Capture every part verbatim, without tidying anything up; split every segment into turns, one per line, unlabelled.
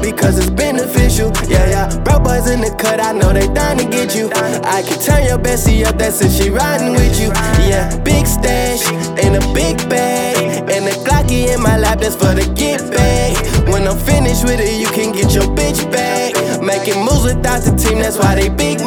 because it's beneficial. Yeah, yeah, bro boys in the cut, I know they down to get you. I can turn your bestie up, that's if she riding with you. Yeah, big stash, and a big bag, and a Glocky in my lap, that's for the get back. When I'm finished with it, you can get your bitch back. Making moves without the team, that's why they big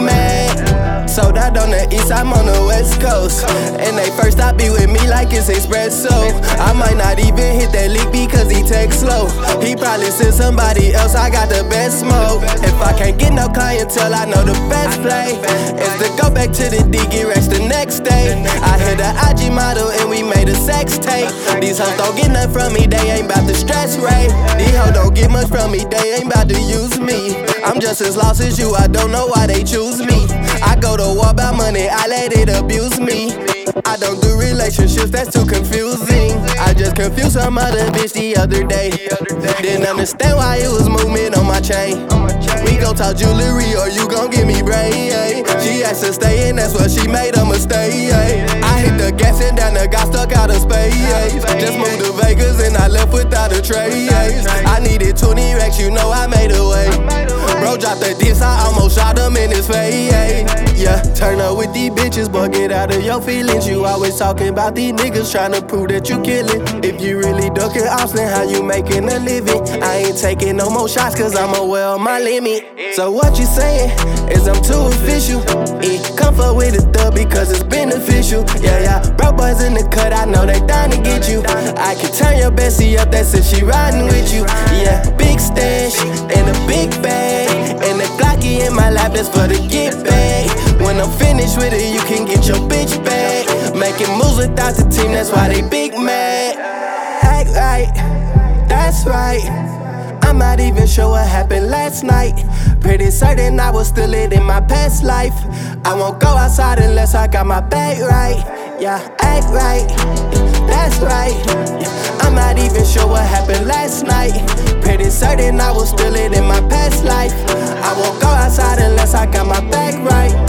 mad. Sold out on the east, I'm on the west coast. And they first stop be with me like it's espresso. I might not even hit that leak because he text slow. He probably sent somebody else, I got the best smoke. If I can't get no clientele, I know the best play is to go back to the D, get rest the next day. I hit a I G model and we made a sex tape. These hoes don't get nothing from me, they ain't bout to stress rate. These hoes don't get much from me, they ain't bout to use me. I'm just as lost as you, I don't know why they choose me. I go to war about money, I let it abuse me. I don't do relationships, that's too confusing. I just confused some other bitch the other day. Didn't understand why it was movement on my chain. We gon' talk jewelry or you gon' give me brain. She asked to stay and that's what she made a mistake. I hit the gas and down there, got stuck out of space. Just moved to Vegas and I left without a trace. I needed twenty racks, you know I made a way. Bro dropped the diss, I almost shot him in his face. Yeah, turn up with these bitches, but get out of your feelings. You always talking about these niggas trying to prove that you killin'. If you really duckin' ops, then how you making a living? I ain't taking no more shots cause I'm aware of my limit. So what you saying is I'm too official. Eh, comfort with a thug because it's beneficial. Yeah, yeah, bro boys in the cut, I know they down to get you. I can turn your bestie up, that's if she riding with you. Yeah, big stash, and a big bag, and a Glocky in my lap, that's for the get back. When I'm finished with it, you can get your bitch back. Making moves without the team, that's why they big mad. Act right, that's right. I'm not even sure what happened last night. Pretty certain I was still it in my past life. I won't go outside unless I got my bag right. Yeah, act right, that's right. Yeah, I'm not even sure what happened last night. Pretty certain I was still it in my past life. I won't go outside unless I got my bag right.